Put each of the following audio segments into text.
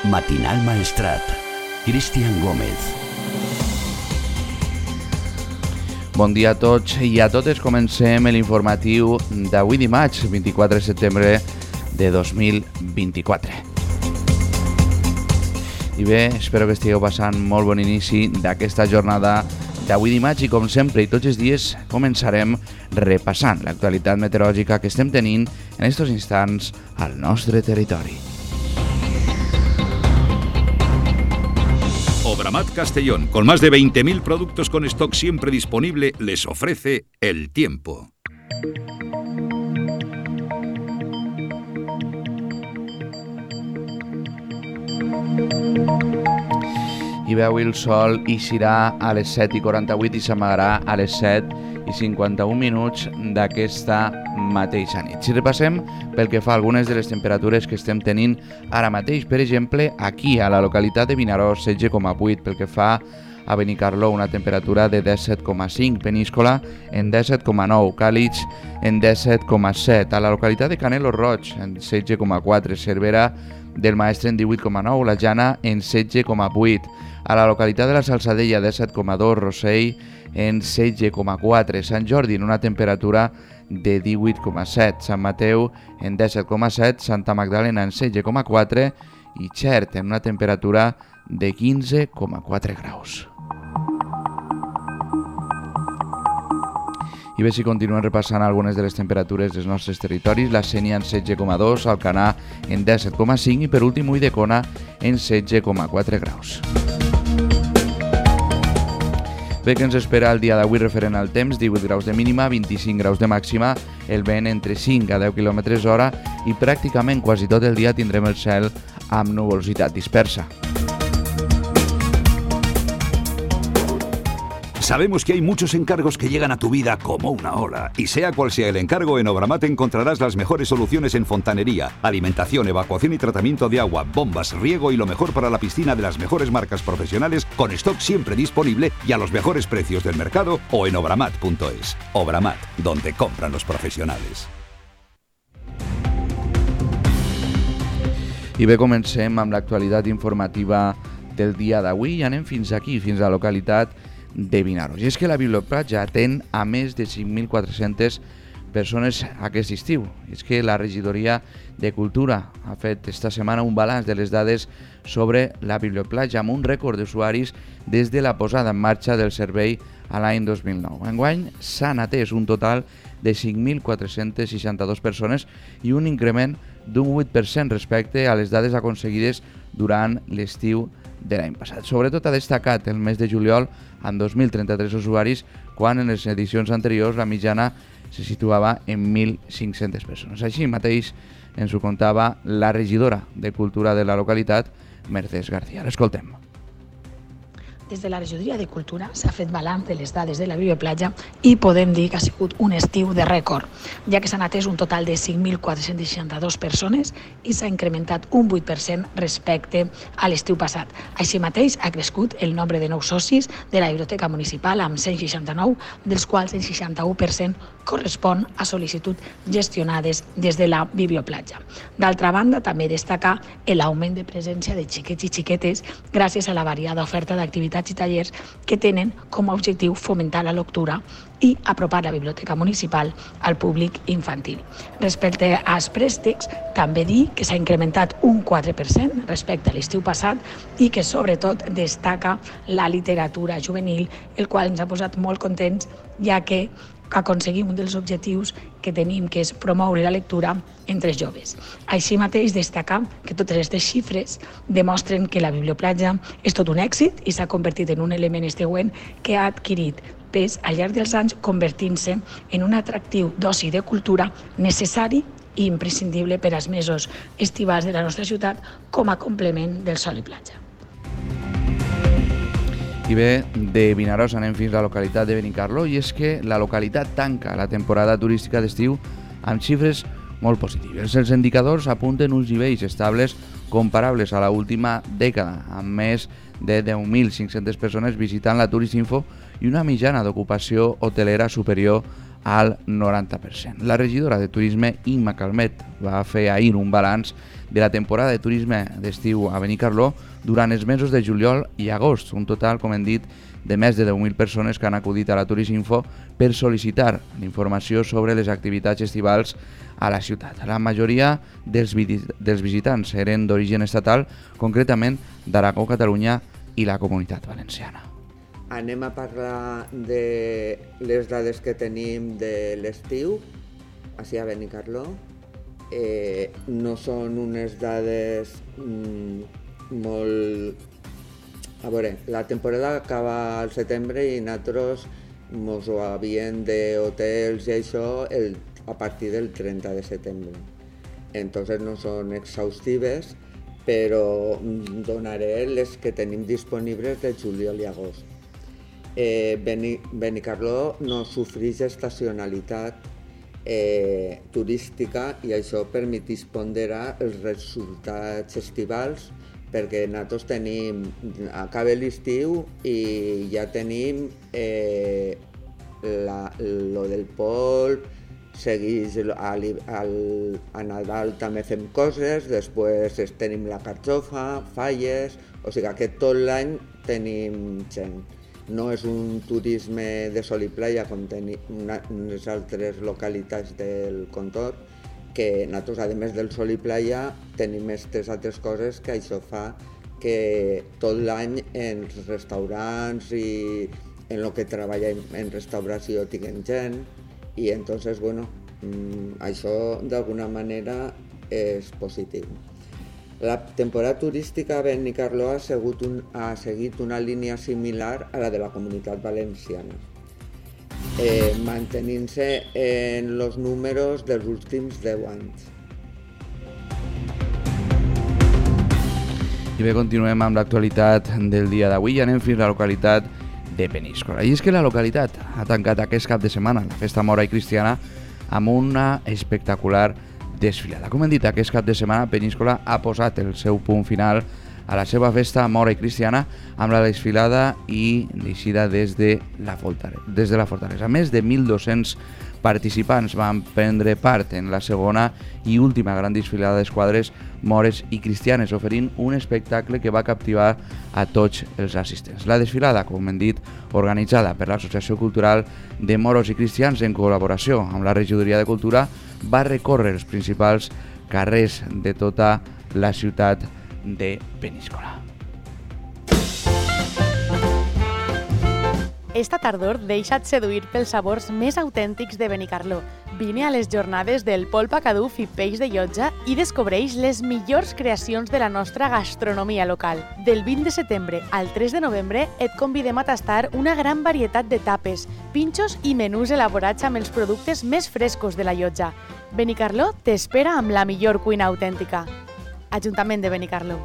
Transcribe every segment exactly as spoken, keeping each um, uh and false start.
Matinal Maestrat. Cristian Gómez. Bon dia a tots i a totes. Comencem l'informatiu d'avui dimarts, vint-i-quatre de setembre de dos mil vint-i-quatre. I bé, espero que estigueu passant molt bon inici d'aquesta jornada d'avui dimarts i com sempre i tots els dies començarem repassant l'actualitat meteorològica que estem tenint en estos instants al nostre territori. Obramat Castellón, con más de veinte mil productos con stock siempre disponible, les ofrece el tiempo. I bé, avui el sol eixirà a les set i quaranta-vuit i s'amagarà a les set i cinquanta-un minuts d'aquesta mateixa nit. Si repassem pel que fa a algunes de les temperatures que estem tenint ara mateix, per exemple, aquí a la localitat de Vinaròs, setze coma vuit, pel que fa a Benicarló, una temperatura de disset coma cinc, Peníscola en disset coma nou, Càlig en disset coma set, a la localitat de Canelo Roig en setze coma quatre, Cervera del Maestre en divuit coma nou, La Jana en setze coma vuit, a la localitat de la Salzadella disset coma dos, Rossell en setze coma quatre, Sant Jordi en una temperatura de divuit coma set, Sant Mateu en disset coma set, Santa Magdalena en setze coma quatre i Xert en una temperatura de quinze coma quatre graus. I bé, si continuem repassant algunes de les temperatures dels nostres territoris, la Sénia en setze coma dos, Alcanar en disset coma cinc i per últim Ulldecona en setze coma quatre graus. Bé, que ens espera el dia d'avui referent al temps, divuit graus de mínima, vint-i-cinc graus de màxima, el vent entre cinc a deu quilòmetres hora i pràcticament quasi tot el dia tindrem el cel amb nuvolositat dispersa. Sabemos que hay muchos encargos que llegan a tu vida como una ola, y sea cual sea el encargo, en Obramat encontrarás las mejores soluciones en fontanería, alimentación, evacuación y tratamiento de agua, bombas, riego y lo mejor para la piscina de las mejores marcas profesionales, con stock siempre disponible y a los mejores precios del mercado o en obramat punto es. Obramat, donde compran los profesionales. I bé, comencem amb l'actualitat informativa del dia d'avui i anem fins aquí, fins a la localitat de Vinaròs. I és que la Biblioplatja atén a més de cinc mil quatre-centes persones aquest estiu. I és que la regidoria de Cultura ha fet esta setmana un balanç de les dades sobre la Biblioplatja amb un rècord d'usuaris des de la posada en marxa del servei a l'any dos mil nou. Enguany s'han atès un total de cinc mil quatre-centes seixanta-dues persones i un increment d'un vuit per cent respecte a les dades aconseguides durant l'estiu de l'any passat. Sobretot ha destacat el mes de juliol amb dos mil trenta-tres usuaris, quan en les edicions anteriors la mitjana se situava en mil cinc-centes persones. Així mateix ens ho contava la regidora de Cultura de la localitat, Mercès García. L'escoltem. Des de la regidoria de Cultura s'ha fet balanç de les dades de la Biblioplatja i podem dir que ha sigut un estiu de rècord, ja que s'han atès un total de cinc mil quatre-cents seixanta-dues persones i s'ha incrementat un vuit per cent respecte a l'estiu passat. Així mateix ha crescut el nombre de nous socis de la Biblioteca Municipal amb cent seixanta-nou, dels quals el seixanta-u per cent correspon a sol·licitud gestionades des de la Biblioplatja. D'altra banda, també destacar l'augment de presència de xiquets i xiquetes gràcies a la variada oferta d'activitats i tallers que tenen com a objectiu fomentar la lectura i apropar la biblioteca municipal al públic infantil. Respecte als préstecs, també dir que s'ha incrementat un quatre per cent respecte a l'estiu passat i que sobretot destaca la literatura juvenil, el qual ens ha posat molt contents, ja que aconseguim un dels objectius que tenim, que és promoure la lectura entre els joves. Així mateix, destacar que totes aquestes xifres demostren que la Biblioplatja és tot un èxit i s'ha convertit en un element estiuent que ha adquirit pes al llarg dels anys, convertint-se en un atractiu d'oci de cultura necessari i imprescindible per als mesos estivals de la nostra ciutat com a complement del sol i platja. I bé, de Vinaròs anem fins a la localitat de Benicarló i és que la localitat tanca la temporada turística d'estiu amb xifres molt positives. Els indicadors apunten uns nivells estables comparables a l'última dècada, amb més de deu mil cinc-centes persones visitant la Turistinfo i una mitjana d'ocupació hotelera superior al noranta per cent. La regidora de Turisme, Imma Calmet, va fer ahir un balanç de la temporada de turisme d'estiu a Benicarló durant els mesos de juliol i agost, un total, com hem dit, de més de deu mil persones que han acudit a la Turisinfo per sol·licitar informació sobre les activitats estivals a la ciutat. La majoria dels, dels visitants eren d'origen estatal, concretament d'Aragó, Catalunya i la Comunitat Valenciana. Anem a parlar de les dades que tenim de l'estiu, així a Benicarló. Eh, no són unes dades mm, molt... A veure, la temporada acaba al setembre i nosaltres mos ho havien d'hotels i això el, a partir del trenta de setembre. Entonces no són exhaustives, però donaré les que tenim disponibles de juliol i agost. Eh, Beni, Benicarló no sofreix estacionalitat eh, turística i això permeteix ponderar els resultats estivals, perquè nosaltres tenim, acaba l'estiu i ja tenim eh, la, lo del polp, segueix al, al, a Nadal també fem coses, després tenim la carxofa, falles, o sigui que tot l'any tenim gent. No és un turisme de sol i playa com tenim unes altres localitats del contorn, que nosaltres, a més del sol i playa, tenim aquestes altres coses que això fa que tot l'any en els restaurants i en el que treballem en restauració tinguem gent i entonces, bueno, això d'alguna manera és positiu. La temporada turística a Benicarló ha, un, ha seguit una línia similar a la de la Comunitat Valenciana, eh, mantenint-se en els números dels últims deu anys. I bé, continuem amb l'actualitat del dia d'avui i anem fins a la localitat de Peníscola. I és que la localitat ha tancat aquest cap de setmana la Festa Mora i Cristiana amb una espectacular desfilada. Com hem dit, aquest cap de setmana Peníscola ha posat el seu punt final a la seva festa Mora i Cristiana amb la desfilada i l'eixida des de la des de la Fortalesa. Més de mil dos-cents participants van prendre part en la segona i última gran desfilada d'esquadres mores i cristianes, oferint un espectacle que va captivar a tots els assistents. La desfilada, com hem dit, organitzada per l'Associació Cultural de Moros i Cristians en col·laboració amb la Regidoria de Cultura, va recórrer els principals carrers de tota la ciutat de Peníscola. Esta tardor deixa't seduir pels sabors més autèntics de Benicarló. Vine a les jornades del polp a caduf i peix de llotja i descobreix les millors creacions de la nostra gastronomia local. Del vint de setembre al tres de novembre et convidem a tastar una gran varietat de tapes, pinxos i menús elaborats amb els productes més frescos de la llotja. Benicarló t'espera amb la millor cuina autèntica. Ajuntament de Benicarló.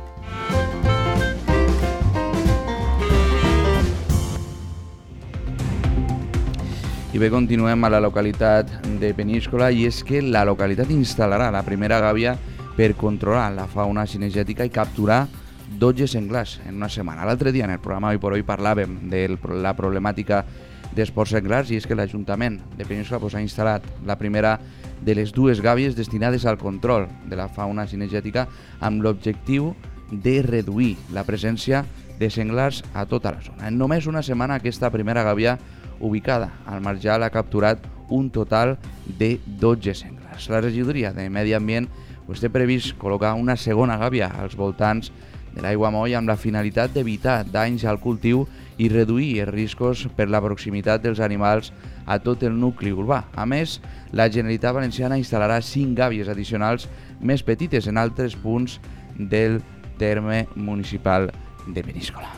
I bé, continuem a la localitat de Peníscola i és que la localitat instal·larà la primera gàbia per controlar la fauna cinegètica i capturar dotze senglars en una setmana. L'altre dia en el programa Hoy por Hoy parlàvem de la problemàtica dels porcs senglars i és que l'Ajuntament de Peníscola pues, ha instal·lat la primera de les dues gàbies destinades al control de la fauna cinegètica amb l'objectiu de reduir la presència de senglars a tota la zona. En només una setmana aquesta primera gàbia ubicada al Marjal ha capturat un total de dotze senglars. La regidoria de Medi Ambient pues, té previst col·locar una segona gàbia als voltants de l'Aiguamoll amb la finalitat d'evitar danys al cultiu i reduir els riscos per la proximitat dels animals a tot el nucli urbà. A més, la Generalitat Valenciana instal·larà cinc gàbies addicionals més petites en altres punts del terme municipal de Peníscola.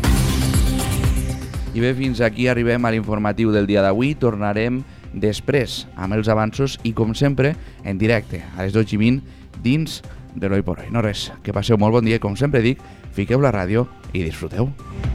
I bé, fins aquí arribem a l'informatiu del dia d'avui. Tornarem després amb els avanços i, com sempre, en directe a les dotze i vint dins de l'Hoy por Hoy. No res, que passeu molt bon dia i, com sempre dic, fiqueu la ràdio i disfruteu.